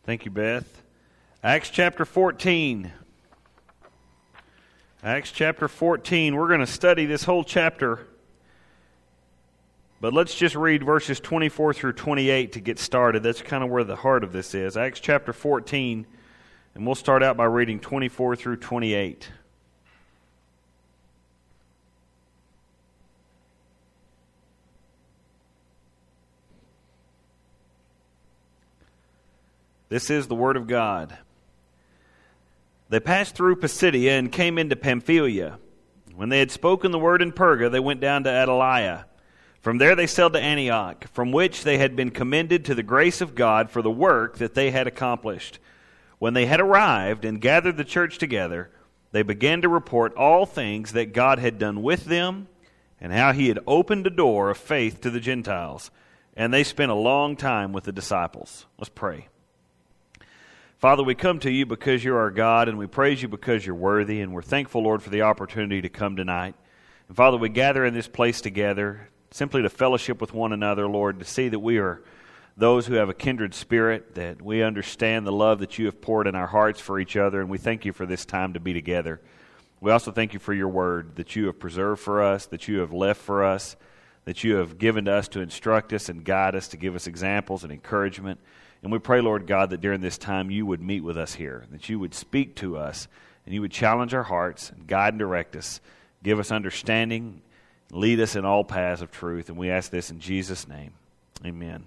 Thank you, Beth. Acts chapter 14. Acts chapter 14. We're going to study this whole chapter, but let's just read verses 24 through 28 to get started. That's kind of where the heart of this is. Acts chapter 14, and we'll start out by reading 24 through 28. This is the Word of God. They passed through Pisidia and came into Pamphylia. When they had spoken the word in Perga, they went down to Attalia. From there they sailed to Antioch, from which they had been commended to the grace of God for the work that they had accomplished. When they had arrived and gathered the church together, they began to report all things that God had done with them and how He had opened a door of faith to the Gentiles. And they spent a long time with the disciples. Let's pray. Father, we come to you because you're our God, and we praise you because you're worthy, and we're thankful, Lord, for the opportunity to come tonight. And Father, we gather in this place together simply to fellowship with one another, Lord, to see that we are those who have a kindred spirit, that we understand the love that you have poured in our hearts for each other, and we thank you for this time to be together. We also thank you for your word that you have preserved for us, that you have left for us, that you have given to us to instruct us and guide us, to give us examples and encouragement. And we pray, Lord God, that during this time you would meet with us here, that you would speak to us, and you would challenge our hearts, and guide and direct us, give us understanding, lead us in all paths of truth. And we ask this in Jesus' name. Amen.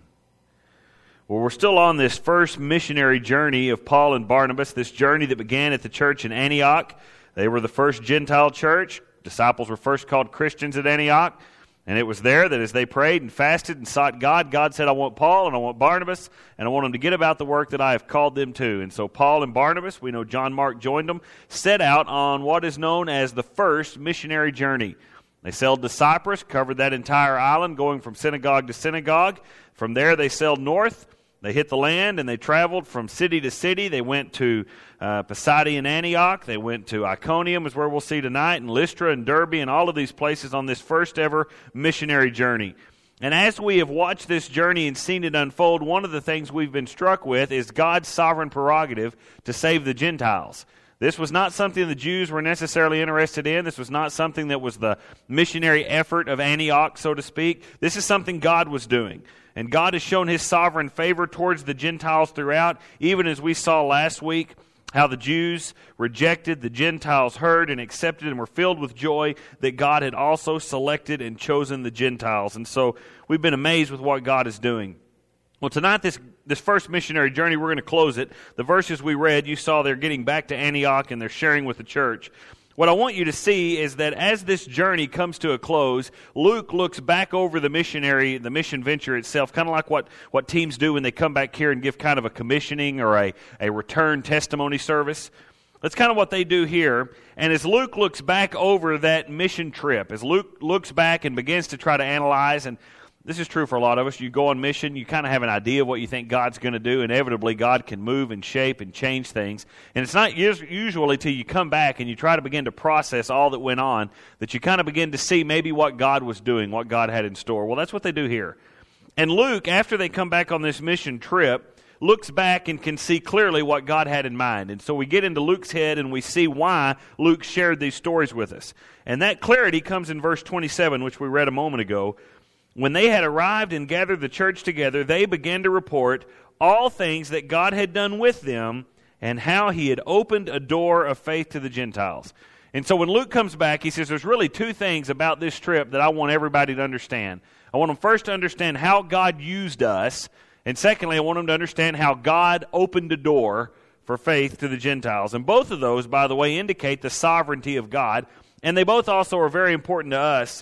Well, we're still on this first missionary journey of Paul and Barnabas, this journey that began at the church in Antioch. They were the first Gentile church. Disciples were first called Christians at Antioch. And it was there that as they prayed and fasted and sought God, God said, I want Paul and I want Barnabas, and I want them to get about the work that I have called them to. And so Paul and Barnabas, we know John Mark joined them, set out on what is known as the first missionary journey. They sailed to Cyprus, covered that entire island, going from synagogue to synagogue. From there they sailed north. They hit the land and they traveled from city to city. They went to Pisidia and Antioch. They went to Iconium, is where we'll see tonight, and Lystra and Derbe and all of these places on this first ever missionary journey. And as we have watched this journey and seen it unfold, one of the things we've been struck with is God's sovereign prerogative to save the Gentiles. This was not something the Jews were necessarily interested in. This was not something that was the missionary effort of Antioch, so to speak. This is something God was doing. And God has shown His sovereign favor towards the Gentiles throughout, even as we saw last week, how the Jews rejected, the Gentiles heard and accepted and were filled with joy that God had also selected and chosen the Gentiles. And so we've been amazed with what God is doing. Well, tonight, this first missionary journey, we're going to close it. The verses we read, you saw they're getting back to Antioch and they're sharing with the church. What I want you to see is that as this journey comes to a close, Luke looks back over the mission venture itself, kind of like what teams do when they come back here and give kind of a commissioning or a return testimony service. That's kind of what they do here. And as Luke looks back over that mission trip, as Luke looks back and begins to try to analyze, and this is true for a lot of us. You go on mission, you kind of have an idea of what you think God's going to do. Inevitably, God can move and shape and change things. And it's not usually till you come back and you try to begin to process all that went on that you kind of begin to see maybe what God was doing, what God had in store. Well, that's what they do here. And Luke, after they come back on this mission trip, looks back and can see clearly what God had in mind. And so we get into Luke's head and we see why Luke shared these stories with us. And that clarity comes in verse 27, which we read a moment ago. When they had arrived and gathered the church together, they began to report all things that God had done with them and how He had opened a door of faith to the Gentiles. And so when Luke comes back, he says there's really two things about this trip that I want everybody to understand. I want them first to understand how God used us, and secondly, I want them to understand how God opened a door for faith to the Gentiles. And both of those, by the way, indicate the sovereignty of God, and they both also are very important to us.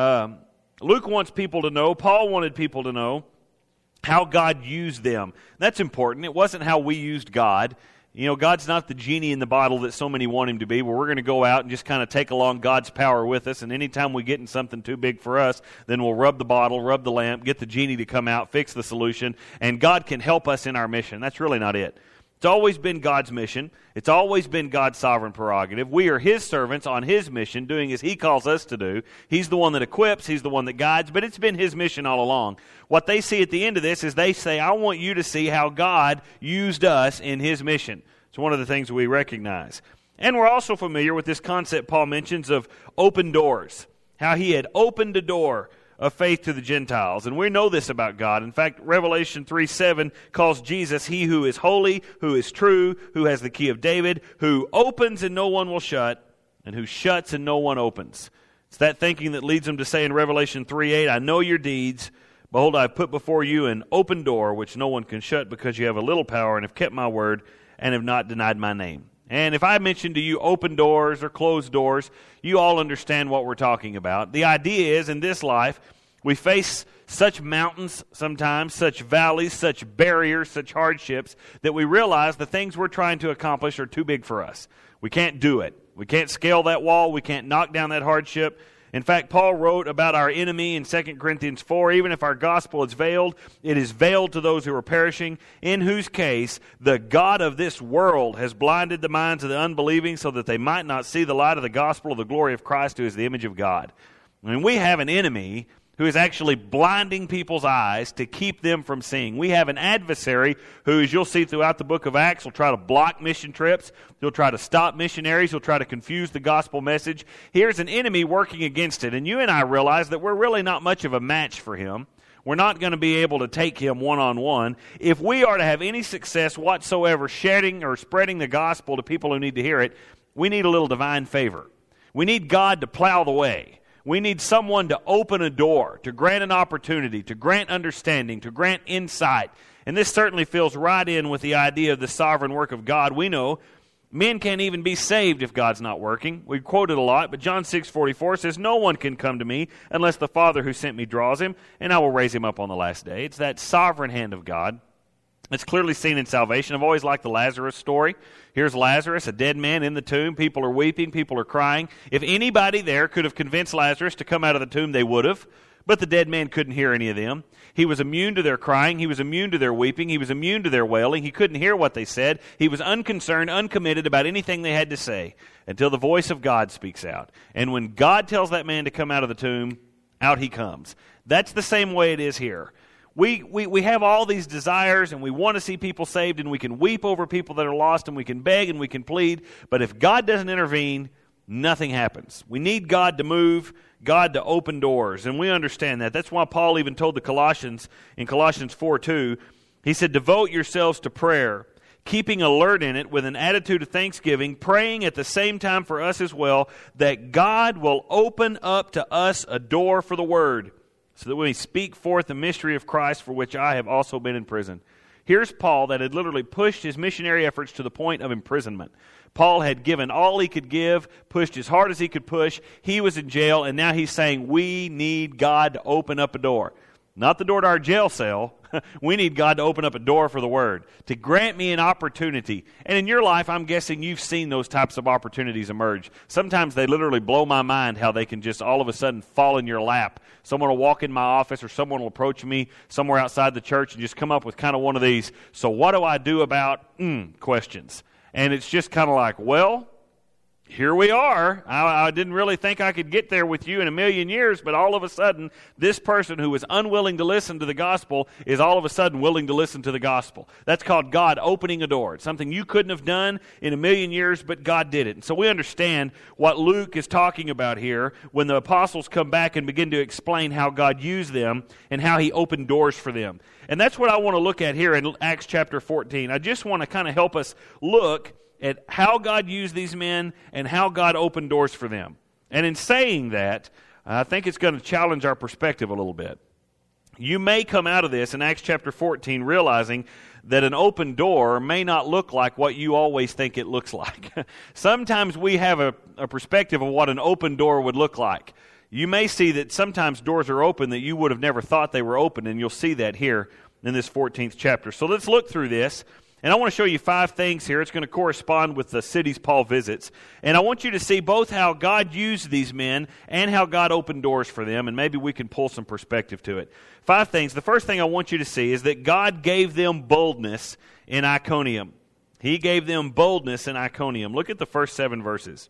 Luke wants people to know, Paul wanted people to know how God used them. That's important. It wasn't how we used God. You know, God's not the genie in the bottle that so many want Him to be, where we're going to go out and just kind of take along God's power with us, and anytime we get in something too big for us, then we'll rub the bottle, rub the lamp, get the genie to come out, fix the solution, and God can help us in our mission. That's really not it. It's always been God's mission. It's always been God's sovereign prerogative. We are His servants on His mission, doing as He calls us to do. He's the one that equips. He's the one that guides, but it's been His mission all along. What they see at the end of this is they say, I want you to see how God used us in His mission. It's one of the things we recognize. And we're also familiar with this concept Paul mentions of open doors, how He had opened a door of faith to the Gentiles. And we know this about God. In fact, Revelation 3:7 calls Jesus He who is holy, who is true, who has the key of David, who opens and no one will shut, and who shuts and no one opens. It's that thinking that leads them to say in Revelation 3:8, I know your deeds. Behold, I have put before you an open door which no one can shut, because you have a little power and have kept my word and have not denied my name. And if I mention to you open doors or closed doors, you all understand what we're talking about. The idea is, in this life, we face such mountains sometimes, such valleys, such barriers, such hardships, that we realize the things we're trying to accomplish are too big for us. We can't do it. We can't scale that wall. We can't knock down that hardship. In fact, Paul wrote about our enemy in 2 Corinthians 4, even if our gospel is veiled, it is veiled to those who are perishing, in whose case the God of this world has blinded the minds of the unbelieving so that they might not see the light of the gospel of the glory of Christ, who is the image of God. I mean, we have an enemy who is actually blinding people's eyes to keep them from seeing. We have an adversary who, as you'll see throughout the book of Acts, will try to block mission trips. He'll try to stop missionaries. He'll try to confuse the gospel message. Here's an enemy working against it. And you and I realize that we're really not much of a match for him. We're not going to be able to take him one-on-one. If we are to have any success whatsoever sharing or spreading the gospel to people who need to hear it, we need a little divine favor. We need God to plow the way. We need someone to open a door, to grant an opportunity, to grant understanding, to grant insight. And this certainly fills right in with the idea of the sovereign work of God. We know men can't even be saved if God's not working. We quote it a lot, but John 6:44 says, no one can come to me unless the Father who sent me draws him, and I will raise him up on the last day. It's that sovereign hand of God. It's clearly seen in salvation. I've always liked the Lazarus story. Here's Lazarus, a dead man in the tomb. People are weeping. People are crying. If anybody there could have convinced Lazarus to come out of the tomb, they would have. But the dead man couldn't hear any of them. He was immune to their crying. He was immune to their weeping. He was immune to their wailing. He couldn't hear what they said. He was unconcerned, uncommitted about anything they had to say until the voice of God speaks out. And when God tells that man to come out of the tomb, out he comes. That's the same way it is here. We have all these desires, and we want to see people saved, and we can weep over people that are lost, and we can beg and we can plead. But if God doesn't intervene, nothing happens. We need God to move, God to open doors, and we understand that. That's why Paul even told the Colossians in Colossians 4:2, he said, devote yourselves to prayer, keeping alert in it with an attitude of thanksgiving, praying at the same time for us as well, that God will open up to us a door for the word, so that we may speak forth the mystery of Christ, for which I have also been in prison. Here's Paul that had literally pushed his missionary efforts to the point of imprisonment. Paul had given all he could give, pushed as hard as he could push. He was in jail, and now he's saying, we need God to open up a door. Not the door to our jail cell. We need God to open up a door for the Word, to grant me an opportunity. And in your life, I'm guessing you've seen those types of opportunities emerge. Sometimes they literally blow my mind how they can just all of a sudden fall in your lap. Someone will walk in my office, or someone will approach me somewhere outside the church and just come up with kind of one of these, so what do I do about questions? And it's just kind of like, well, here we are. I didn't really think I could get there with you in a million years, but all of a sudden, this person who was unwilling to listen to the gospel is all of a sudden willing to listen to the gospel. That's called God opening a door. It's something you couldn't have done in a million years, but God did it. And so we understand what Luke is talking about here when the apostles come back and begin to explain how God used them and how He opened doors for them. And that's what I want to look at here in Acts chapter 14. I just want to kind of help us look at how God used these men and how God opened doors for them. And in saying that, I think it's going to challenge our perspective a little bit. You may come out of this in Acts chapter 14 realizing that an open door may not look like what you always think it looks like. Sometimes we have a perspective of what an open door would look like. You may see that sometimes doors are open that you would have never thought they were open, and you'll see that here in this 14th chapter. So let's look through this. And I want to show you 5 things here. It's going to correspond with the cities Paul visits. And I want you to see both how God used these men and how God opened doors for them, and maybe we can pull some perspective to it. 5 things. The first thing I want you to see is that God gave them boldness in Iconium. He gave them boldness in Iconium. Look at the first 7 verses.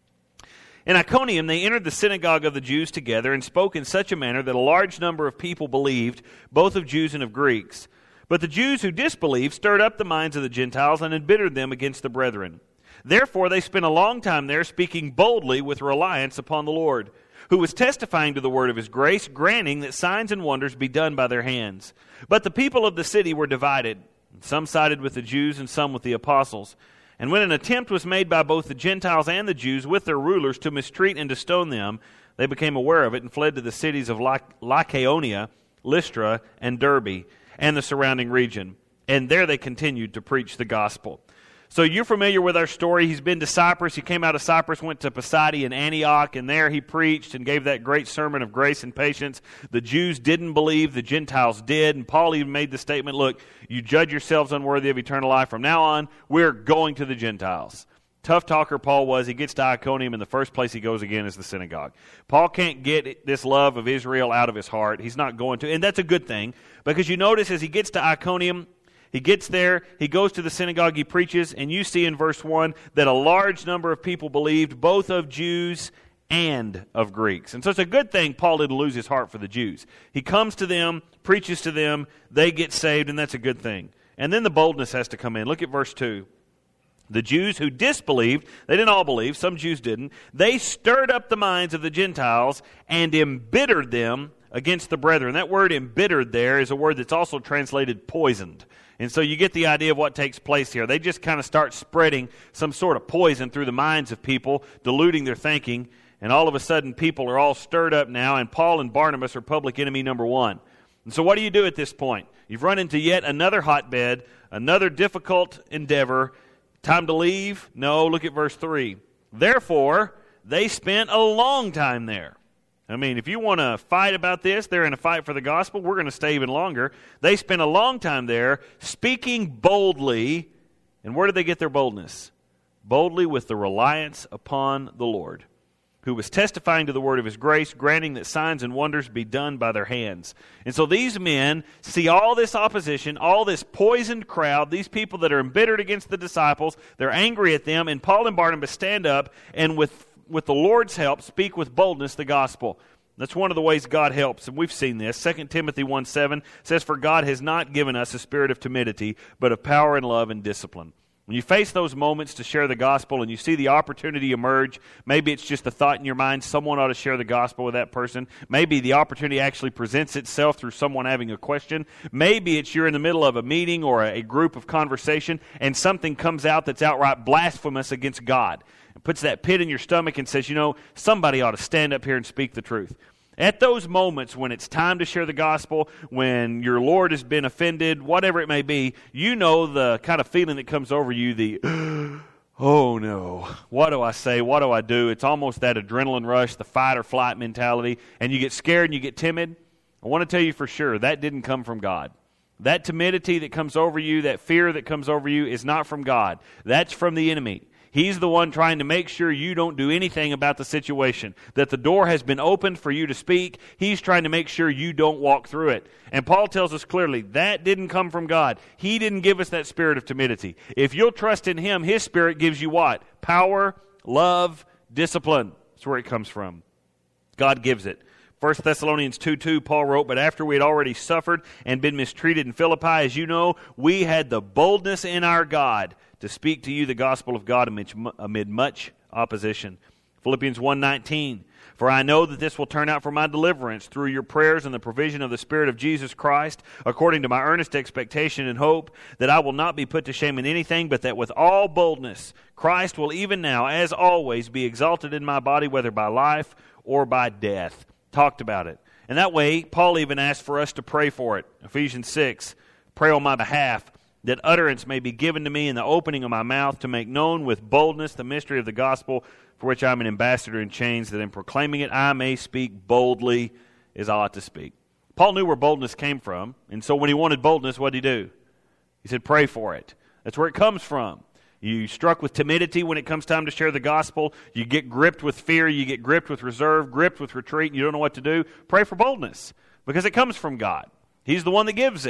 In Iconium, they entered the synagogue of the Jews together and spoke in such a manner that a large number of people believed, both of Jews and of Greeks. But the Jews who disbelieved stirred up the minds of the Gentiles and embittered them against the brethren. Therefore they spent a long time there, speaking boldly with reliance upon the Lord, who was testifying to the word of his grace, granting that signs and wonders be done by their hands. But the people of the city were divided. Some sided with the Jews and some with the apostles. And when an attempt was made by both the Gentiles and the Jews with their rulers to mistreat and to stone them, they became aware of it and fled to the cities of Lycaonia, Lystra, and Derbe, and the surrounding region. And there they continued to preach the gospel. So you're familiar with our story. He's been to Cyprus. He came out of Cyprus, went to Pisidia and Antioch, and there he preached and gave that great sermon of grace and patience. The Jews didn't believe, the Gentiles did, and Paul even made the statement, look, you judge yourselves unworthy of eternal life. From now on, we're going to the Gentiles. Tough talker Paul was. He gets to Iconium, and the first place he goes again is the synagogue. Paul can't get this love of Israel out of his heart. He's not going to, and that's a good thing, because you notice as he gets to Iconium, he gets there, he goes to the synagogue, he preaches, and you see in verse 1 that a large number of people believed, both of Jews and of Greeks. And so it's a good thing Paul didn't lose his heart for the Jews. He comes to them, preaches to them, they get saved, and that's a good thing. And then the boldness has to come in. Look at verse 2. The Jews who disbelieved, they didn't all believe, some Jews didn't, they stirred up the minds of the Gentiles and embittered them against the brethren. That word embittered there is a word that's also translated poisoned. And so you get the idea of what takes place here. They just kind of start spreading some sort of poison through the minds of people, diluting their thinking, and all of a sudden people are all stirred up now, and Paul and Barnabas are public enemy number 1. And so what do you do at this point? You've run into yet another hotbed, another difficult endeavor. Time to leave? No, look at verse 3. Therefore, they spent a long time there. I mean, if you want to fight about this, they're in a fight for the gospel, we're going to stay even longer. They spent a long time there, speaking boldly. And where did they get their boldness? Boldly with the reliance upon the Lord, who was testifying to the word of his grace, granting that signs and wonders be done by their hands. And so these men see all this opposition, all this poisoned crowd, these people that are embittered against the disciples, they're angry at them, and Paul and Barnabas stand up and with the Lord's help, speak with boldness the gospel. That's one of the ways God helps, and we've seen this. 2 Timothy 1:7 says, "For God has not given us a spirit of timidity, but of power and love and discipline." When you face those moments to share the gospel and you see the opportunity emerge, maybe it's just a thought in your mind, someone ought to share the gospel with that person. Maybe the opportunity actually presents itself through someone having a question. Maybe it's you're in the middle of a meeting or a group of conversation and something comes out that's outright blasphemous against God. It puts that pit in your stomach and says, somebody ought to stand up here and speak the truth. At those moments when it's time to share the gospel, when your Lord has been offended, whatever it may be, you know the kind of feeling that comes over you, the, oh no, what do I say, what do I do? It's almost that adrenaline rush, the fight or flight mentality, and you get scared and you get timid. I want to tell you for sure, that didn't come from God. That timidity that comes over you, that fear that comes over you is not from God. That's from the enemy. He's the one trying to make sure you don't do anything about the situation, that the door has been opened for you to speak. He's trying to make sure you don't walk through it. And Paul tells us clearly, that didn't come from God. He didn't give us that spirit of timidity. If you'll trust in Him, His Spirit gives you what? Power, love, discipline. That's where it comes from. God gives it. 1 Thessalonians 2:2, Paul wrote, "But after we had already suffered and been mistreated in Philippi, as you know, we had the boldness in our God to speak to you the gospel of God amid much opposition." Philippians 1:19, "For I know that this will turn out for my deliverance through your prayers and the provision of the Spirit of Jesus Christ, according to my earnest expectation and hope, that I will not be put to shame in anything, but that with all boldness Christ will even now, as always, be exalted in my body, whether by life or by death." Talked about it. And that way, Paul even asked for us to pray for it. Ephesians 6, "Pray on my behalf, that utterance may be given to me in the opening of my mouth, to make known with boldness the mystery of the gospel, for which I am an ambassador in chains, that in proclaiming it I may speak boldly as I ought to speak." Paul knew where boldness came from, and so when he wanted boldness, what did he do? He said, pray for it. That's where it comes from. You struck with timidity when it comes time to share the gospel. You get gripped with fear. You get gripped with reserve, gripped with retreat, and you don't know what to do. Pray for boldness, because it comes from God. He's the one that gives it.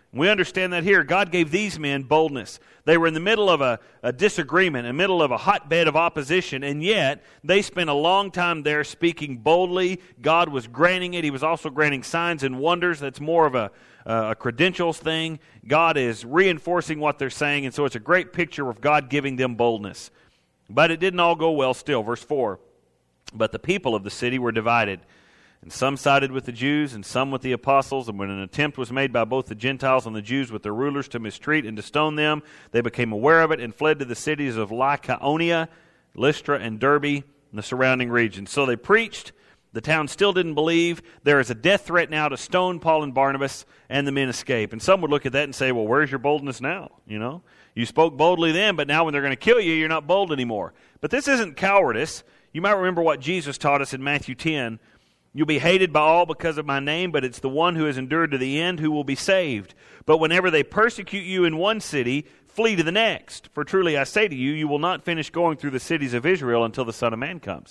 We understand that here. God gave these men boldness. They were in the middle of a disagreement, in the middle of a hotbed of opposition, and yet they spent a long time there speaking boldly. God was granting it. He was also granting signs and wonders. That's more of a credentials thing. God is reinforcing what they're saying, and so it's a great picture of God giving them boldness. But it didn't all go well still. Verse 4, but the people of the city were divided. And some sided with the Jews and some with the apostles. And when an attempt was made by both the Gentiles and the Jews with their rulers to mistreat and to stone them, they became aware of it and fled to the cities of Lycaonia, Lystra, and Derbe, and the surrounding regions. So they preached. The town still didn't believe. There is a death threat now to stone Paul and Barnabas, and the men escape. And some would look at that and say, well, where's your boldness now? You spoke boldly then, but now when they're going to kill you, you're not bold anymore. But this isn't cowardice. You might remember what Jesus taught us in Matthew 10. You'll be hated by all because of my name, but it's the one who has endured to the end who will be saved. But whenever they persecute you in one city, flee to the next. For truly I say to you, you will not finish going through the cities of Israel until the Son of Man comes.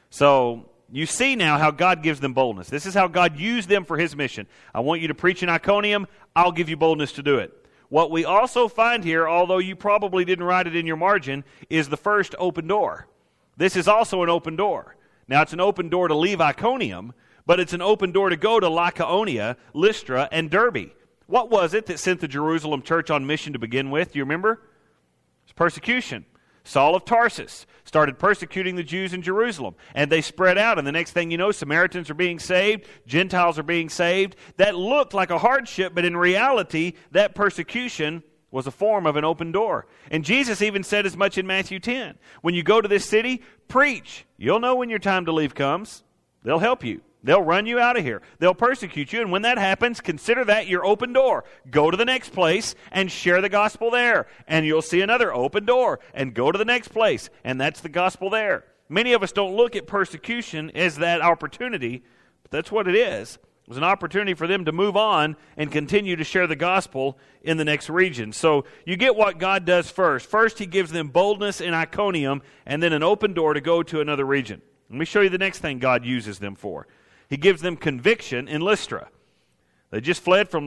So you see now how God gives them boldness. This is how God used them for His mission. I want you to preach in Iconium. I'll give you boldness to do it. What we also find here, although you probably didn't write it in your margin, is the first open door. This is also an open door. Now, it's an open door to leave Iconium, but it's an open door to go to Lycaonia, Lystra, and Derbe. What was it that sent the Jerusalem church on mission to begin with? Do you remember? It's persecution. Saul of Tarsus started persecuting the Jews in Jerusalem, and they spread out, and the next thing you know, Samaritans are being saved, Gentiles are being saved. That looked like a hardship, but in reality, that persecution was a form of an open door. And Jesus even said as much in Matthew 10. When you go to this city, preach. You'll know when your time to leave comes. They'll help you. They'll run you out of here. They'll persecute you. And when that happens, consider that your open door. Go to the next place and share the gospel there. And you'll see another open door. And go to the next place. And that's the gospel there. Many of us don't look at persecution as that opportunity, but that's what it is. It was an opportunity for them to move on and continue to share the gospel in the next region. So you get what God does first. First, He gives them boldness in Iconium, and then an open door to go to another region. Let me show you the next thing God uses them for. He gives them conviction in Lystra. They just fled from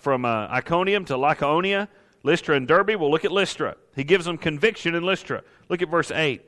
Iconium to Lycaonia, Lystra, and Derbe. Well, look at Lystra. He gives them conviction in Lystra. Look at verse 8.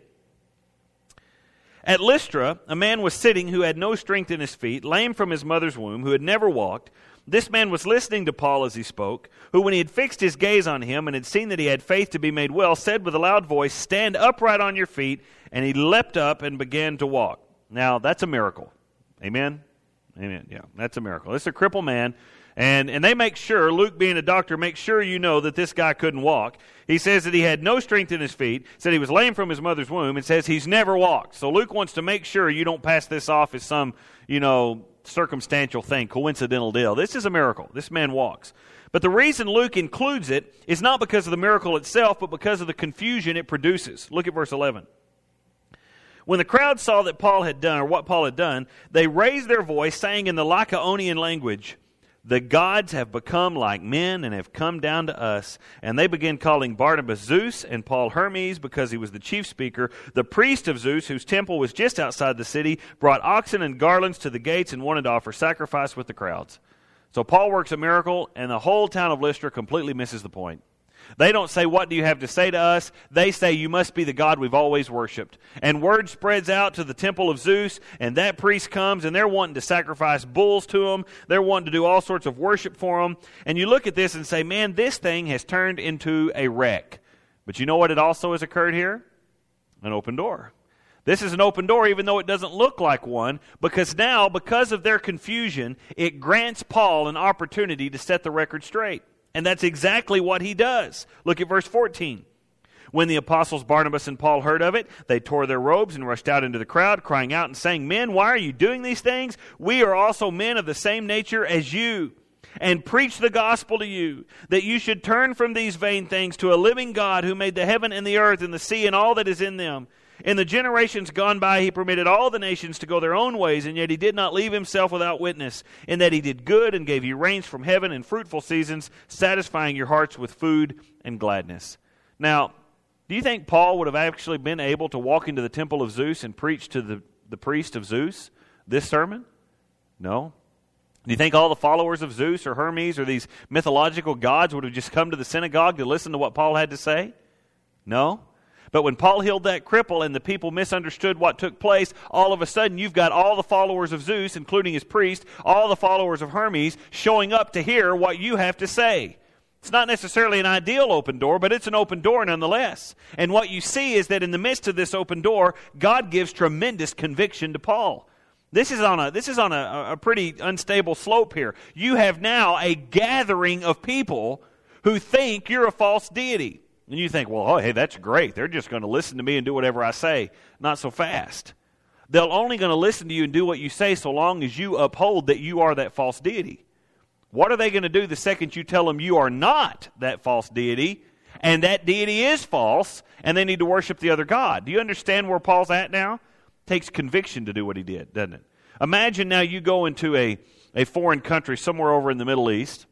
At Lystra, a man was sitting who had no strength in his feet, lame from his mother's womb, who had never walked. This man was listening to Paul as he spoke, who, when he had fixed his gaze on him and had seen that he had faith to be made well, said with a loud voice, "Stand upright on your feet." And he leapt up and began to walk. Now, that's a miracle. Amen? Amen. Yeah, that's a miracle. It's a crippled man. And they make sure, Luke being a doctor, makes sure you know that this guy couldn't walk. He says that he had no strength in his feet, said he was lame from his mother's womb, and says he's never walked. So Luke wants to make sure you don't pass this off as some, circumstantial thing, coincidental deal. This is a miracle. This man walks. But the reason Luke includes it is not because of the miracle itself, but because of the confusion it produces. Look at verse 11. When the crowd saw that Paul had done, or what Paul had done, they raised their voice, saying in the Lycaonian language, "The gods have become like men and have come down to us." And they began calling Barnabas Zeus and Paul Hermes because he was the chief speaker. The priest of Zeus, whose temple was just outside the city, brought oxen and garlands to the gates and wanted to offer sacrifice with the crowds. So Paul works a miracle, and the whole town of Lystra completely misses the point. They don't say, "What do you have to say to us?" They say, "You must be the God we've always worshipped." And word spreads out to the temple of Zeus, and that priest comes, and they're wanting to sacrifice bulls to him. They're wanting to do all sorts of worship for him. And you look at this and say, man, this thing has turned into a wreck. But you know what it also has occurred here? An open door. This is an open door, even though it doesn't look like one, because now, because of their confusion, it grants Paul an opportunity to set the record straight. And that's exactly what he does. Look at verse 14. When the apostles Barnabas and Paul heard of it, they tore their robes and rushed out into the crowd, crying out and saying, "Men, why are you doing these things? We are also men of the same nature as you, and preach the gospel to you, that you should turn from these vain things to a living God who made the heaven and the earth and the sea and all that is in them. In the generations gone by, He permitted all the nations to go their own ways, and yet He did not leave Himself without witness, in that He did good and gave you rains from heaven and fruitful seasons, satisfying your hearts with food and gladness." Now, do you think Paul would have actually been able to walk into the temple of Zeus and preach to the priest of Zeus this sermon? No. Do you think all the followers of Zeus or Hermes or these mythological gods would have just come to the synagogue to listen to what Paul had to say? No. But when Paul healed that cripple and the people misunderstood what took place, all of a sudden you've got all the followers of Zeus, including his priest, all the followers of Hermes, showing up to hear what you have to say. It's not necessarily an ideal open door, but it's an open door nonetheless. And what you see is that in the midst of this open door, God gives tremendous conviction to Paul. This is on a pretty unstable slope here. You have now a gathering of people who think you're a false deity. And you think, well, oh, hey, that's great. They're just going to listen to me and do whatever I say. Not so fast. They're only going to listen to you and do what you say so long as you uphold that you are that false deity. What are they going to do the second you tell them you are not that false deity and that deity is false and they need to worship the other God? Do you understand where Paul's at now? It takes conviction to do what he did, doesn't it? Imagine now you go into a foreign country somewhere over in the Middle East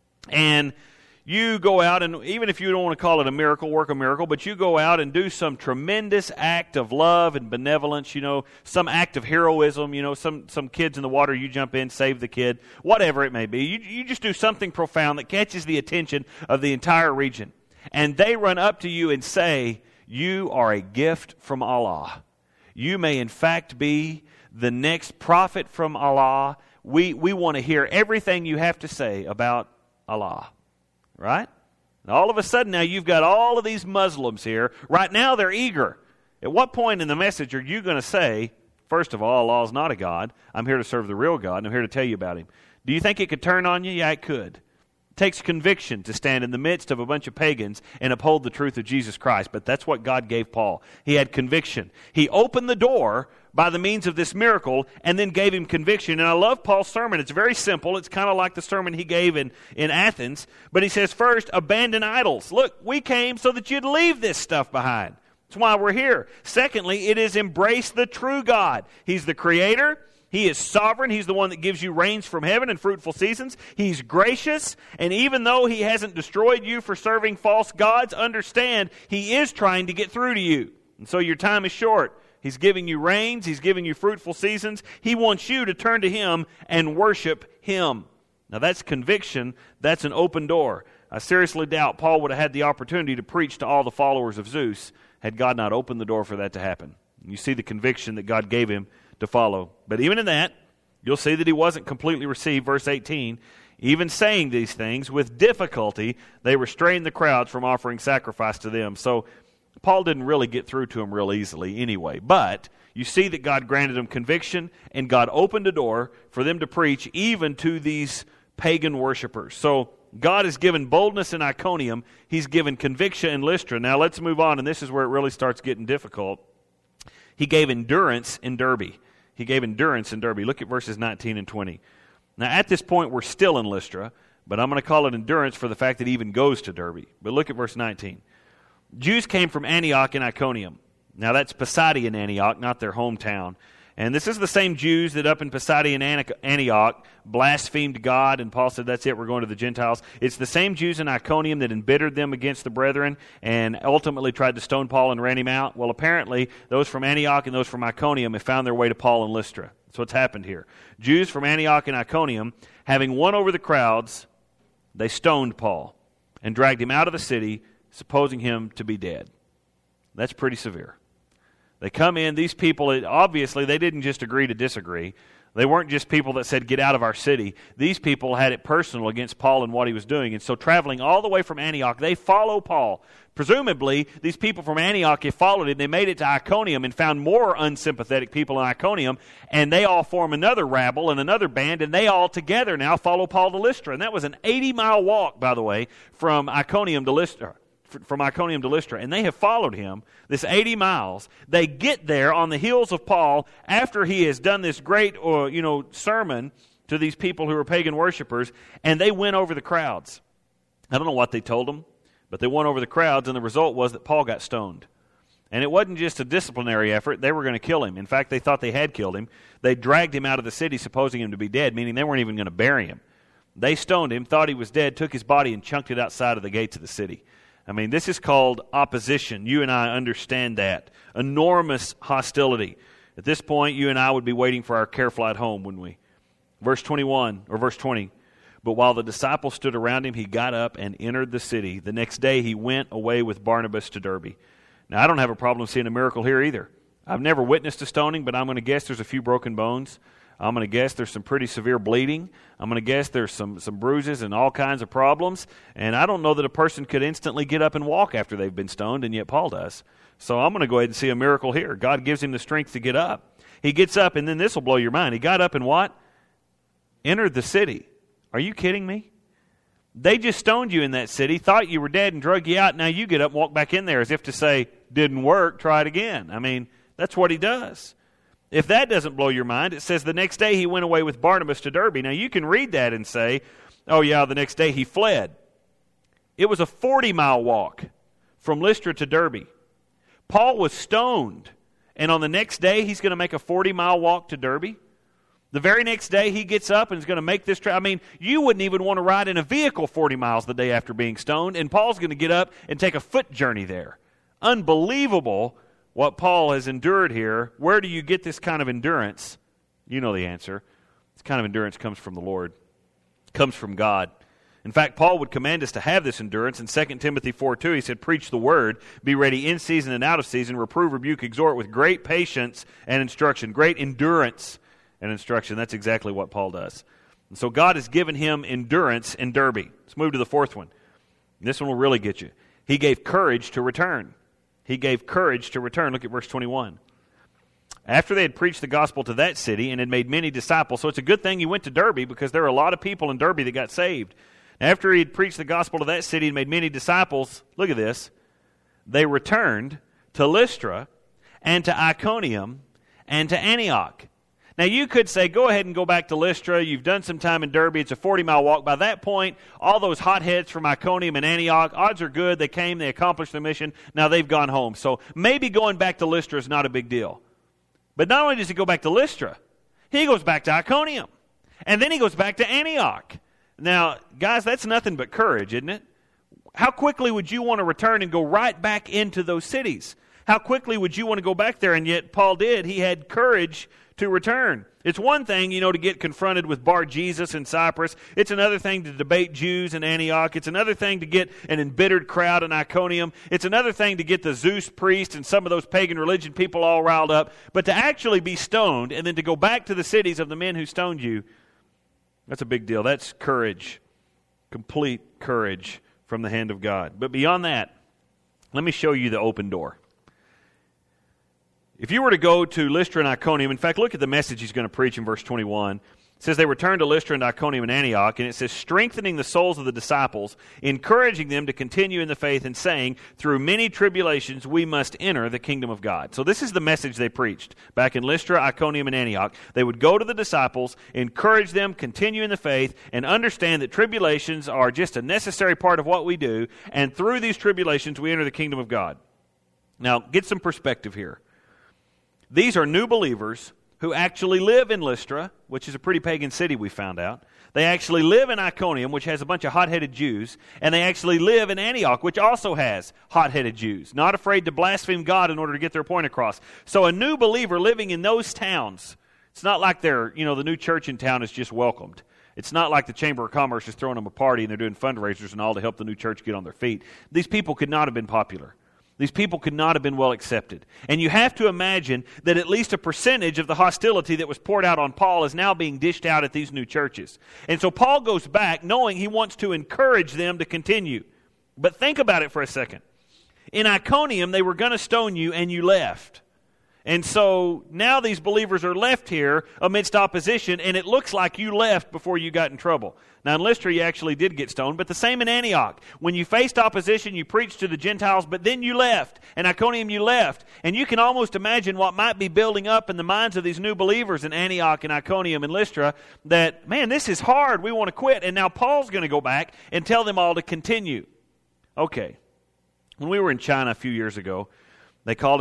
and you go out, and even if you don't want to call it a miracle, work a miracle, but you go out and do some tremendous act of love and benevolence, some act of heroism, some kids in the water, you jump in, save the kid, whatever it may be. You just do something profound that catches the attention of the entire region. And they run up to you and say, you are a gift from Allah. You may in fact be the next prophet from Allah. We want to hear everything you have to say about Allah. Right? And all of a sudden now you've got all of these Muslims here. Right now they're eager. At what point in the message are you going to say, first of all, Allah is not a God. I'm here to serve the real God, and I'm here to tell you about Him. Do you think it could turn on you? Yeah, it could. It takes conviction to stand in the midst of a bunch of pagans and uphold the truth of Jesus Christ. But that's what God gave Paul. He had conviction. He opened the door by the means of this miracle and then gave him conviction. And I love Paul's sermon. It's very simple. It's kind of like the sermon he gave in Athens. But he says, first, abandon idols. Look, we came so that you'd leave this stuff behind. That's why we're here. Secondly, it is embrace the true God. He's the creator. He is sovereign. He's the one that gives you rains from heaven and fruitful seasons. He's gracious. And even though He hasn't destroyed you for serving false gods, understand He is trying to get through to you. And so your time is short. He's giving you rains. He's giving you fruitful seasons. He wants you to turn to Him and worship Him. Now that's conviction. That's an open door. I seriously doubt Paul would have had the opportunity to preach to all the followers of Zeus had God not opened the door for that to happen. You see the conviction that God gave him to follow. But even in that, you'll see that he wasn't completely received. Verse 18, even saying these things, with difficulty, they restrained the crowds from offering sacrifice to them. So Paul didn't really get through to him real easily anyway. But you see that God granted him conviction, and God opened a door for them to preach even to these pagan worshipers. So God has given boldness in Iconium. He's given conviction in Lystra. Now let's move on, and this is where it really starts getting difficult. He gave endurance in Derbe. He gave endurance in Derbe. Look at verses 19 and 20. Now at this point we're still in Lystra, but I'm going to call it endurance for the fact that he even goes to Derbe. But look at verse 19. Jews came from Antioch and Iconium. Now that's Pisidian Antioch, not their hometown. And this is the same Jews that up in Pisidian Antioch blasphemed God, and Paul said, that's it, we're going to the Gentiles. It's the same Jews in Iconium that embittered them against the brethren and ultimately tried to stone Paul and ran him out. Well, apparently, those from Antioch and those from Iconium have found their way to Paul and Lystra. That's what's happened here. Jews from Antioch and Iconium, having won over the crowds, they stoned Paul and dragged him out of the city, supposing him to be dead. That's pretty severe. They come in, these people, obviously they didn't just agree to disagree. They weren't just people that said, get out of our city. These people had it personal against Paul and what he was doing. And so traveling all the way from Antioch, they follow Paul. Presumably, these people from Antioch have followed him. They made it to Iconium and found more unsympathetic people in Iconium. And they all form another rabble and another band. And they all together now follow Paul to Lystra. And that was an 80-mile walk, by the way, from Iconium to Lystra. And they have followed him this 80 miles. They get there on the heels of Paul after he has done this great sermon to these people who are pagan worshipers, and they win over the crowds. I don't know what they told them, but they won over the crowds, and the result was that Paul got stoned. And it wasn't just a disciplinary effort. They were going to kill him. In fact, they thought they had killed him. They dragged him out of the city, supposing him to be dead, meaning they weren't even going to bury him. They stoned him, thought he was dead, took his body and chunked it outside of the gates of the city. I mean, this is called opposition. You and I understand that. Enormous hostility. At this point, you and I would be waiting for our care flight home, wouldn't we? Verse 21, or verse 20. But while the disciples stood around him, he got up and entered the city. The next day he went away with Barnabas to Derbe. Now, I don't have a problem seeing a miracle here either. I've never witnessed a stoning, but I'm going to guess there's a few broken bones. I'm going to guess there's some pretty severe bleeding. I'm going to guess there's some bruises and all kinds of problems. And I don't know that a person could instantly get up and walk after they've been stoned, and yet Paul does. So I'm going to go ahead and see a miracle here. God gives him the strength to get up. He gets up, and then this will blow your mind. He got up and what? Entered the city. Are you kidding me? They just stoned you in that city, thought you were dead and drug you out. Now you get up and walk back in there as if to say, didn't work, try it again. I mean, that's what he does. If that doesn't blow your mind, it says the next day he went away with Barnabas to Derbe. Now you can read that and say, oh yeah, the next day he fled. It was a 40-mile walk from Lystra to Derbe. Paul was stoned, and on the next day he's going to make a 40-mile walk to Derbe. The very next day he gets up and is going to make this trip. I mean, you wouldn't even want to ride in a vehicle 40 miles the day after being stoned, and Paul's going to get up and take a foot journey there. Unbelievable what Paul has endured here. Where do you get this kind of endurance? You know the answer. This kind of endurance comes from the Lord. It comes from God. In fact, Paul would command us to have this endurance. In 2 Timothy 4:2, he said, preach the word, be ready in season and out of season, reprove, rebuke, exhort with great patience and instruction, great endurance and instruction. That's exactly what Paul does. And so God has given him endurance in Derbe. Let's move to the fourth one. This one will really get you. He gave courage to return. He gave courage to return. Look at verse 21. After they had preached the gospel to that city and had made many disciples, so it's a good thing he went to Derbe because there are a lot of people in Derbe that got saved. After he had preached the gospel to that city and made many disciples, look at this, they returned to Lystra and to Iconium and to Antioch. Now, you could say, go ahead and go back to Lystra. You've done some time in Derbe. It's a 40-mile walk. By that point, all those hotheads from Iconium and Antioch, odds are good. They came, they accomplished the mission. Now they've gone home. So maybe going back to Lystra is not a big deal. But not only does he go back to Lystra, he goes back to Iconium. And then he goes back to Antioch. Now, guys, that's nothing but courage, isn't it? How quickly would you want to return and go right back into those cities? How quickly would you want to go back there? And yet Paul did. He had courage to return. It's one thing, to get confronted with Bar-Jesus in Cyprus. It's another thing to debate Jews in Antioch. It's another thing to get an embittered crowd in Iconium. It's another thing to get the Zeus priest and some of those pagan religion people all riled up. But to actually be stoned and then to go back to the cities of the men who stoned you, that's a big deal. That's courage, complete courage from the hand of God. But beyond that, let me show you the open door. If you were to go to Lystra and Iconium, in fact, look at the message he's going to preach in verse 21. It says they returned to Lystra and Iconium and Antioch, and it says, strengthening the souls of the disciples, encouraging them to continue in the faith, and saying, through many tribulations we must enter the kingdom of God. So this is the message they preached back in Lystra, Iconium, and Antioch. They would go to the disciples, encourage them, continue in the faith, and understand that tribulations are just a necessary part of what we do, and through these tribulations we enter the kingdom of God. Now, get some perspective here. These are new believers who actually live in Lystra, which is a pretty pagan city, we found out. They actually live in Iconium, which has a bunch of hot-headed Jews. And they actually live in Antioch, which also has hot-headed Jews, not afraid to blaspheme God in order to get their point across. So a new believer living in those towns, it's not like they're, the new church in town is just welcomed. It's not like the Chamber of Commerce is throwing them a party and they're doing fundraisers and all to help the new church get on their feet. These people could not have been popular. These people could not have been well accepted. And you have to imagine that at least a percentage of the hostility that was poured out on Paul is now being dished out at these new churches. And so Paul goes back knowing he wants to encourage them to continue. But think about it for a second. In Iconium, they were going to stone you and you left. And so now these believers are left here amidst opposition, and it looks like you left before you got in trouble. Now in Lystra you actually did get stoned, but the same in Antioch. When you faced opposition, you preached to the Gentiles, but then you left. In Iconium you left. And you can almost imagine what might be building up in the minds of these new believers in Antioch and Iconium and Lystra, that, man, this is hard, we want to quit. And now Paul's going to go back and tell them all to continue. Okay, when we were in China a few years ago, they called,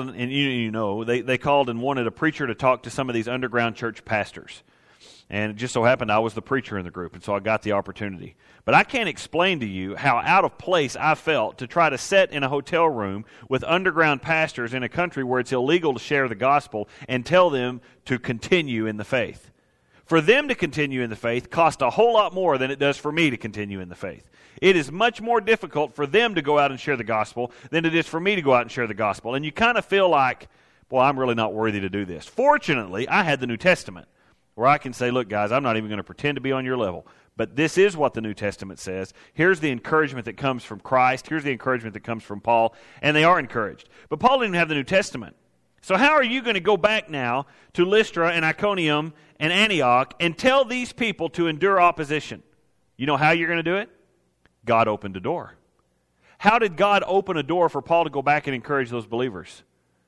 they called and wanted a preacher to talk to some of these underground church pastors. And it just so happened I was the preacher in the group, and so I got the opportunity. But I can't explain to you how out of place I felt to try to sit in a hotel room with underground pastors in a country where it's illegal to share the gospel and tell them to continue in the faith. for them to continue in the faith costs a whole lot more than it does for me to continue in the faith. It is much more difficult for them to go out and share the gospel than it is for me to go out and share the gospel. And you kind of feel like, well, I'm really not worthy to do this. Fortunately, I had the New Testament where I can say, look, guys, I'm not even going to pretend to be on your level. But this is what the New Testament says. Here's the encouragement that comes from Christ. Here's the encouragement that comes from Paul. And they are encouraged. But Paul didn't have the New Testament. So how are you going to go back now to Lystra and Iconium and Antioch and tell these people to endure opposition? You know how you're going to do it? God opened a door. How did God open a door for Paul to go back and encourage those believers?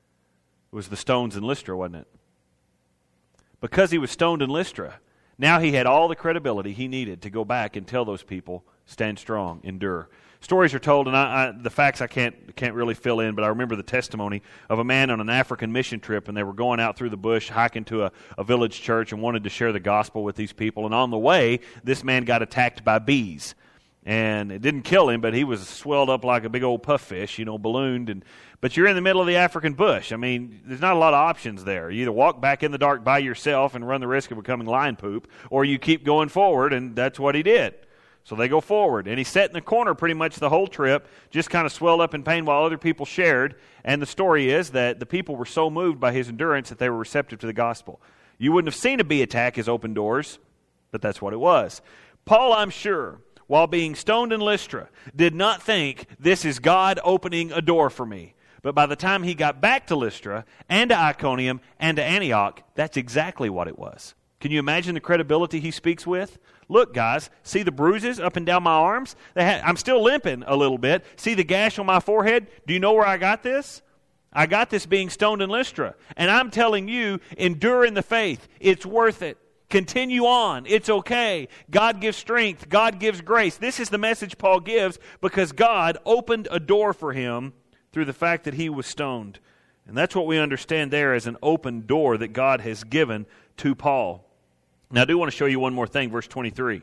It was the stones in Lystra, wasn't it? Because he was stoned in Lystra, now he had all the credibility he needed to go back and tell those people, stand strong, endure. Stories are told, and the facts I can't really fill in, but I remember the testimony of a man on an African mission trip, and they were going out through the bush, hiking to a village church, and wanted to share the gospel with these people. And on the way, this man got attacked by bees. And it didn't kill him, but he was swelled up like a big old puffish, ballooned. But you're in the middle of the African bush. I mean, there's not a lot of options there. You either walk back in the dark by yourself and run the risk of becoming lion poop, or you keep going forward, and that's what he did. So they go forward. And he sat in the corner pretty much the whole trip, just kind of swelled up in pain while other people shared. And the story is that the people were so moved by his endurance that they were receptive to the gospel. You wouldn't have seen a bee attack as open doors, but that's what it was. Paul, I'm sure, while being stoned in Lystra, did not think, this is God opening a door for me. But by the time he got back to Lystra and to Iconium and to Antioch, that's exactly what it was. Can you imagine the credibility he speaks with? Look, guys, see the bruises up and down my arms? I'm still limping a little bit. See the gash on my forehead? Do you know where I got this? I got this being stoned in Lystra. And I'm telling you, endure in the faith. It's worth it. Continue on. It's okay. God gives strength. God gives grace. This is the message Paul gives because God opened a door for him through the fact that he was stoned. And that's what we understand there as an open door that God has given to Paul. Now, I do want to show you one more thing, verse 23.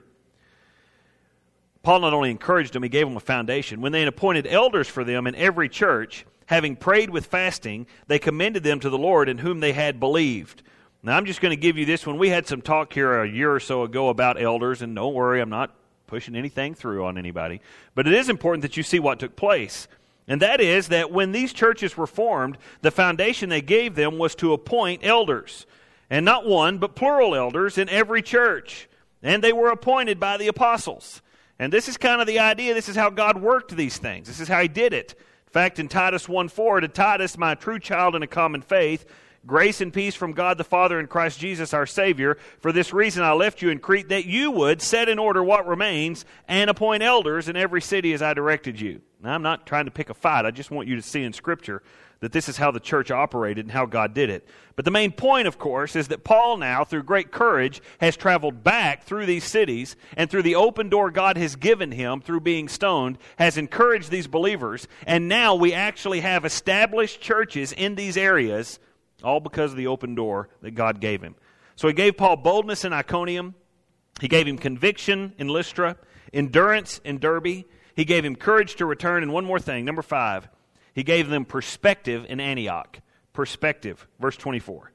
Paul not only encouraged them, he gave them a foundation. When they had appointed elders for them in every church, having prayed with fasting, they commended them to the Lord in whom they had believed. Now, I'm just going to give you this one. We had some talk here a year or so ago about elders, and don't worry, I'm not pushing anything through on anybody. But it is important that you see what took place. And that is that when these churches were formed, the foundation they gave them was to appoint elders. And not one, but plural elders in every church. And they were appointed by the apostles. And this is kind of the idea. This is how God worked these things. This is how he did it. In fact, in Titus 1:4, to Titus, my true child in a common faith, grace and peace from God the Father and Christ Jesus our Savior. For this reason I left you in Crete, that you would set in order what remains and appoint elders in every city as I directed you. Now, I'm not trying to pick a fight. I just want you to see in Scripture that this is how the church operated and how God did it. But the main point, of course, is that Paul now, through great courage, has traveled back through these cities, and through the open door God has given him through being stoned, has encouraged these believers, and now we actually have established churches in these areas, all because of the open door that God gave him. So he gave Paul boldness in Iconium. He gave him conviction in Lystra, endurance in Derbe. He gave him courage to return. And one more thing, number 5, he gave them perspective in Antioch. Perspective, verse 24.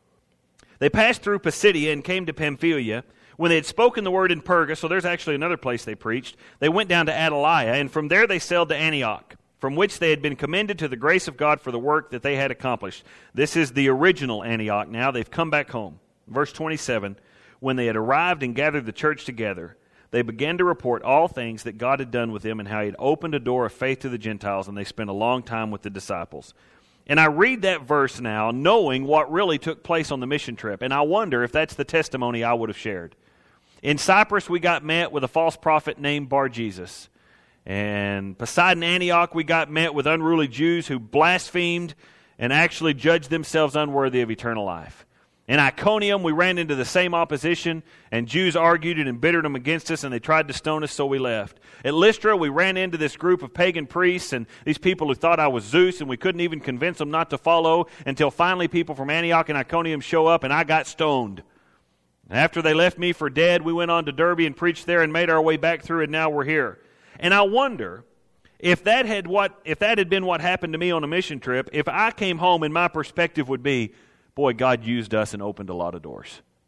They passed through Pisidia and came to Pamphylia. When they had spoken the word in Perga, so there's actually another place they preached, they went down to Attalia, and from there they sailed to Antioch, from which they had been commended to the grace of God for the work that they had accomplished. This is the original Antioch now. They've come back home. Verse 27, when they had arrived and gathered the church together, they began to report all things that God had done with them and how he had opened a door of faith to the Gentiles, and they spent a long time with the disciples. And I read that verse now knowing what really took place on the mission trip, and I wonder if that's the testimony I would have shared. In Cyprus, we got met with a false prophet named Bar-Jesus. And beside in Antioch, we got met with unruly Jews who blasphemed and actually judged themselves unworthy of eternal life. In Iconium, we ran into the same opposition, and Jews argued and embittered them against us, and they tried to stone us, so we left. At Lystra, we ran into this group of pagan priests and these people who thought I was Zeus, and we couldn't even convince them not to follow until finally people from Antioch and Iconium show up, and I got stoned. After they left me for dead, we went on to Derbe and preached there and made our way back through, and now we're here. And I wonder if that had been what happened to me on a mission trip, if I came home and my perspective would be, boy, God used us and opened a lot of doors.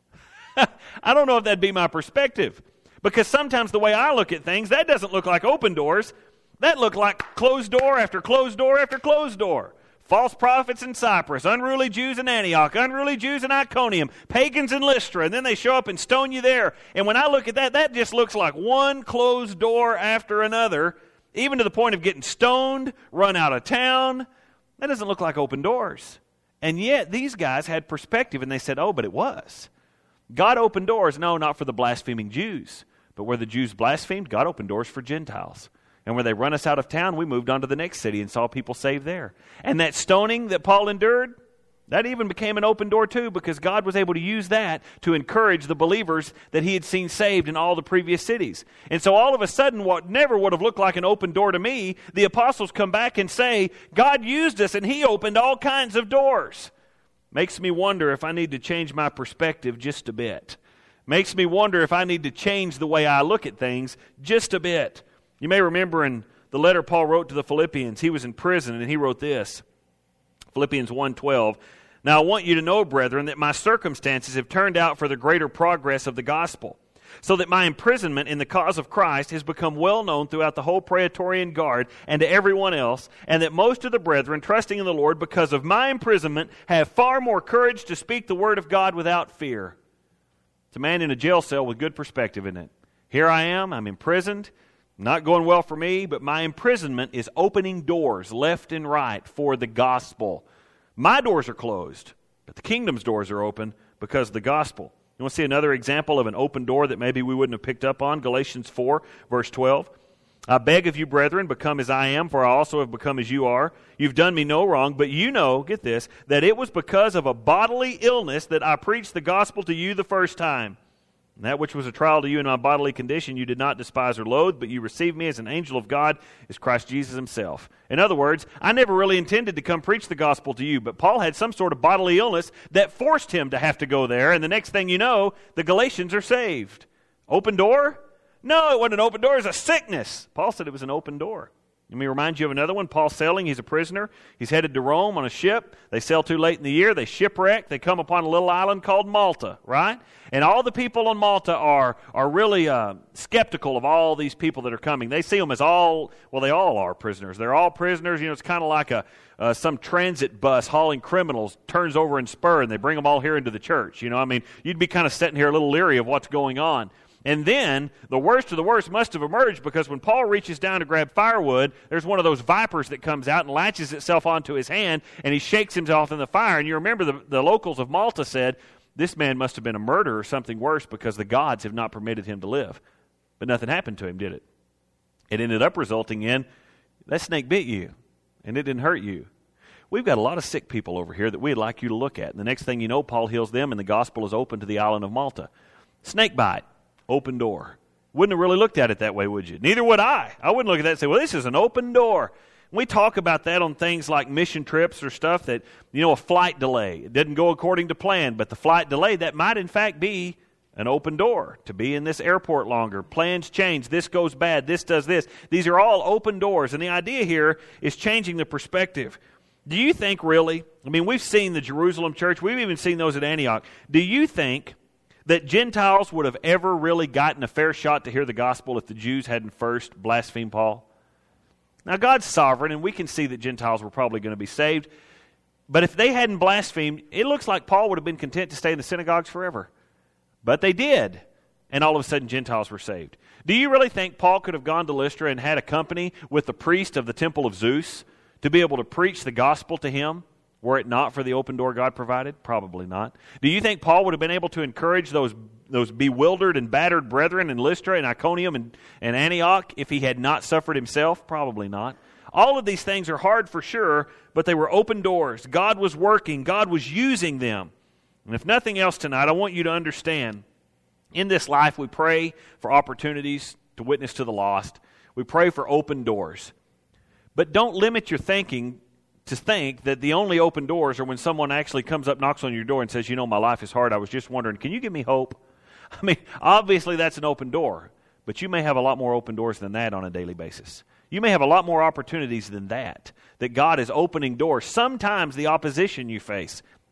I don't know if that'd be my perspective. Because sometimes the way I look at things, that doesn't look like open doors. That looked like closed door after closed door after closed door. False prophets in Cyprus, unruly Jews in Antioch, unruly Jews in Iconium, pagans in Lystra, and then they show up and stone you there. And when I look at that, that just looks like one closed door after another, even to the point of getting stoned, run out of town. That doesn't look like open doors. And yet these guys had perspective, and they said, oh, but it was. God opened doors, no, not for the blaspheming Jews, but where the Jews blasphemed, God opened doors for Gentiles. And where they run us out of town, we moved on to the next city and saw people saved there. And that stoning that Paul endured, that even became an open door too, because God was able to use that to encourage the believers that he had seen saved in all the previous cities. And so all of a sudden, what never would have looked like an open door to me, the apostles come back and say, God used us and he opened all kinds of doors. Makes me wonder if I need to change my perspective just a bit. Makes me wonder if I need to change the way I look at things just a bit. You may remember in the letter Paul wrote to the Philippians, he was in prison and he wrote this, Philippians 1:12. Now I want you to know, brethren, that my circumstances have turned out for the greater progress of the gospel, so that my imprisonment in the cause of Christ has become well known throughout the whole Praetorian Guard and to everyone else, and that most of the brethren, trusting in the Lord because of my imprisonment, have far more courage to speak the word of God without fear. It's a man in a jail cell with good perspective, isn't it? Here I am, I'm imprisoned. Not going well for me, but my imprisonment is opening doors left and right for the gospel. My doors are closed, but the kingdom's doors are open because of the gospel. You want to see another example of an open door that maybe we wouldn't have picked up on? Galatians 4, verse 12. I beg of you, brethren, become as I am, for I also have become as you are. You've done me no wrong, but you know, get this, that it was because of a bodily illness that I preached the gospel to you the first time. And that which was a trial to you in my bodily condition you did not despise or loathe, but you received me as an angel of God, as Christ Jesus himself. In other words, I never really intended to come preach the gospel to you, but Paul had some sort of bodily illness that forced him to have to go there, and the next thing you know, the Galatians are saved. Open door? No, it wasn't an open door, it was a sickness. Paul said it was an open door. Let me remind you of another one. Paul's sailing. He's a prisoner. He's headed to Rome on a ship. They sail too late in the year. They shipwreck. They come upon a little island called Malta, right? And all the people on Malta are really skeptical of all these people that are coming. They see them as they all are prisoners. They're all prisoners. You know, it's kind of like some transit bus hauling criminals turns over in Spur, and they bring them all here into the church. You know, I mean, you'd be kind of sitting here a little leery of what's going on. And then, the worst of the worst must have emerged, because when Paul reaches down to grab firewood, there's one of those vipers that comes out and latches itself onto his hand, and he shakes himself in the fire. And you remember the locals of Malta said, this man must have been a murderer or something worse, because the gods have not permitted him to live. But nothing happened to him, did it? It ended up resulting in, that snake bit you, and it didn't hurt you. We've got a lot of sick people over here that we'd like you to look at. And the next thing you know, Paul heals them, and the gospel is open to the island of Malta. Snake bite. Open door. Wouldn't have really looked at it that way, would you? Neither would I. I wouldn't look at that and say, well, this is an open door. We talk about that on things like mission trips or stuff that, you know, a flight delay. It didn't go according to plan, but the flight delay, that might in fact be an open door to be in this airport longer. Plans change. This goes bad. This does this. These are all open doors. And the idea here is changing the perspective. Do you think really, I mean, we've seen the Jerusalem church. We've even seen those at Antioch. Do you think that Gentiles would have ever really gotten a fair shot to hear the gospel if the Jews hadn't first blasphemed Paul? Now, God's sovereign, and we can see that Gentiles were probably going to be saved. But if they hadn't blasphemed, it looks like Paul would have been content to stay in the synagogues forever. But they did, and all of a sudden Gentiles were saved. Do you really think Paul could have gone to Lystra and had a company with the priest of the temple of Zeus to be able to preach the gospel to him? Were it not for the open door God provided? Probably not. Do you think Paul would have been able to encourage those bewildered and battered brethren in Lystra and Iconium and Antioch if he had not suffered himself? Probably not. All of these things are hard for sure, but they were open doors. God was working. God was using them. And if nothing else tonight, I want you to understand, in this life we pray for opportunities to witness to the lost. We pray for open doors. But don't limit your thinking to think that the only open doors are when someone actually comes up, knocks on your door and says, you know, my life is hard. I was just wondering, can you give me hope? I mean, obviously that's an open door, but you may have a lot more open doors than that on a daily basis. You may have a lot more opportunities than that God is opening doors. Sometimes the opposition you face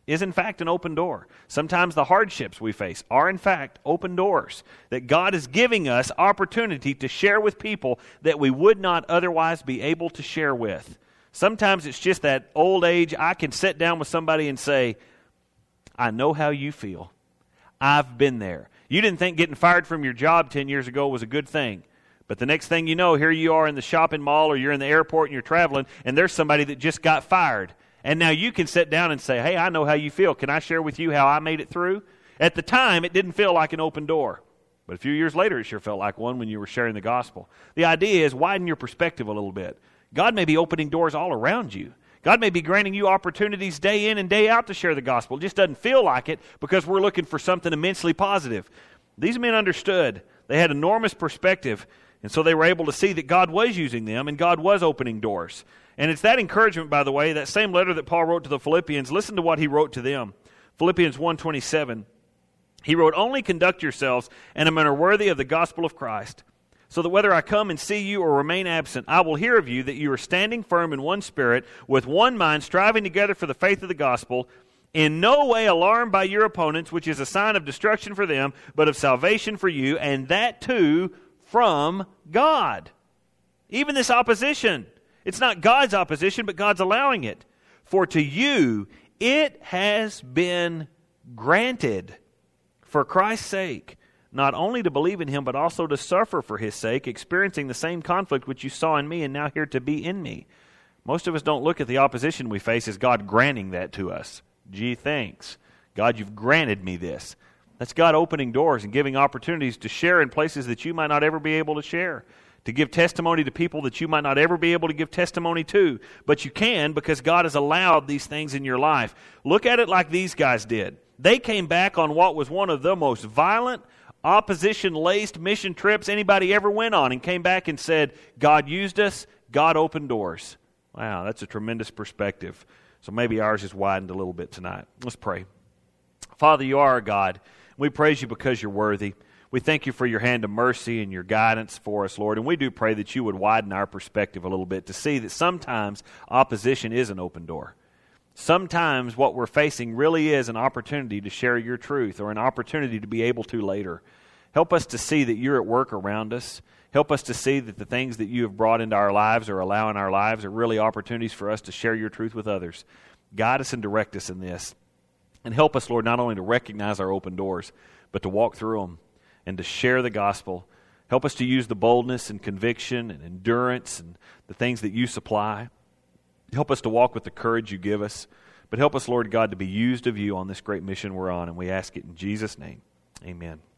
is in fact an open door. Sometimes the hardships we face are in fact open doors, that God is giving us opportunity to share with people that we would not otherwise be able to share with. Sometimes it's just that old age, I can sit down with somebody and say, I know how you feel. I've been there. You didn't think getting fired from your job 10 years ago was a good thing. But the next thing you know, here you are in the shopping mall or you're in the airport and you're traveling, and there's somebody that just got fired. And now you can sit down and say, hey, I know how you feel. Can I share with you how I made it through? At the time, it didn't feel like an open door. But a few years later, it sure felt like one when you were sharing the gospel. The idea is widen your perspective a little bit. God may be opening doors all around you. God may be granting you opportunities day in and day out to share the gospel. It just doesn't feel like it because we're looking for something immensely positive. These men understood. They had enormous perspective, and so they were able to see that God was using them and God was opening doors. And it's that encouragement, by the way, that same letter that Paul wrote to the Philippians. Listen to what he wrote to them. Philippians 1:27. He wrote, only conduct yourselves in a manner worthy of the gospel of Christ, so that whether I come and see you or remain absent, I will hear of you that you are standing firm in one spirit, with one mind, striving together for the faith of the gospel, in no way alarmed by your opponents, which is a sign of destruction for them, but of salvation for you, and that too from God. Even this opposition, it's not God's opposition, but God's allowing it. For to you it has been granted for Christ's sake, not only to believe in him, but also to suffer for his sake, experiencing the same conflict which you saw in me and now here to be in me. Most of us don't look at the opposition we face as God granting that to us. Gee, thanks. God, you've granted me this. That's God opening doors and giving opportunities to share in places that you might not ever be able to share, to give testimony to people that you might not ever be able to give testimony to. But you can because God has allowed these things in your life. Look at it like these guys did. They came back on what was one of the most violent, opposition-laced mission trips anybody ever went on and came back and said, God used us, God opened doors. Wow, that's a tremendous perspective. So maybe ours is widened a little bit tonight. Let's pray. Father, you are our God. We praise you because you're worthy. We thank you for your hand of mercy and your guidance for us, Lord. And we do pray that you would widen our perspective a little bit to see that sometimes opposition is an open door. Sometimes what we're facing really is an opportunity to share your truth or an opportunity to be able to later. Help us to see that you're at work around us. Help us to see that the things that you have brought into our lives or allow in our lives are really opportunities for us to share your truth with others. Guide us and direct us in this. And help us, Lord, not only to recognize our open doors, but to walk through them and to share the gospel. Help us to use the boldness and conviction and endurance and the things that you supply. Help us to walk with the courage you give us. But help us, Lord God, to be used of you on this great mission we're on. And we ask it in Jesus' name. Amen.